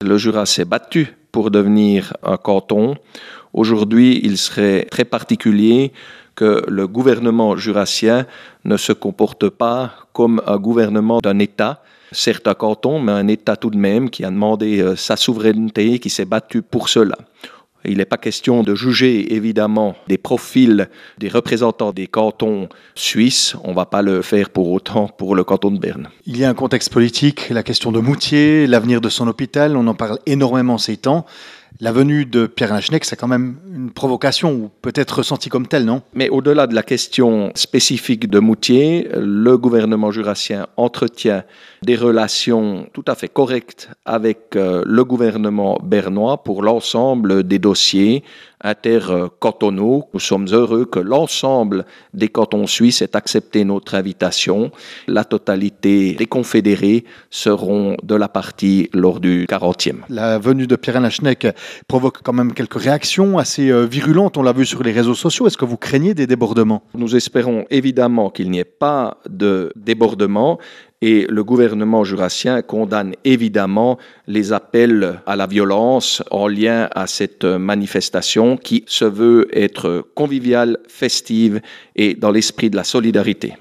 Le Jura s'est battu pour devenir un canton. Aujourd'hui, il serait très particulier que le gouvernement jurassien ne se comporte pas comme un gouvernement d'un État, certes un canton, mais un État tout de même qui a demandé sa souveraineté, qui s'est battu pour cela. Il n'est pas question de juger évidemment des profils des représentants des cantons suisses. On ne va pas le faire pour autant pour le canton de Berne. Il y a un contexte politique, la question de Moutier, l'avenir de son hôpital, on en parle énormément ces temps. La venue de Pierre Lacheneck, c'est quand même une provocation, ou peut-être ressentie comme telle, non? Mais au-delà de la question spécifique de Moutier, le gouvernement jurassien entretient des relations tout à fait correctes avec le gouvernement bernois pour l'ensemble des dossiers intercantonaux. Nous sommes heureux que l'ensemble des cantons suisses ait accepté notre invitation. La totalité des confédérés seront de la partie lors du 40e. La venue de Pierre Lacheneck provoque quand même quelques réactions assez virulentes, on l'a vu sur les réseaux sociaux. Est-ce que vous craignez des débordements? Nous espérons évidemment qu'il n'y ait pas de débordement. Et le gouvernement jurassien condamne évidemment les appels à la violence en lien à cette manifestation qui se veut être conviviale, festive et dans l'esprit de la solidarité.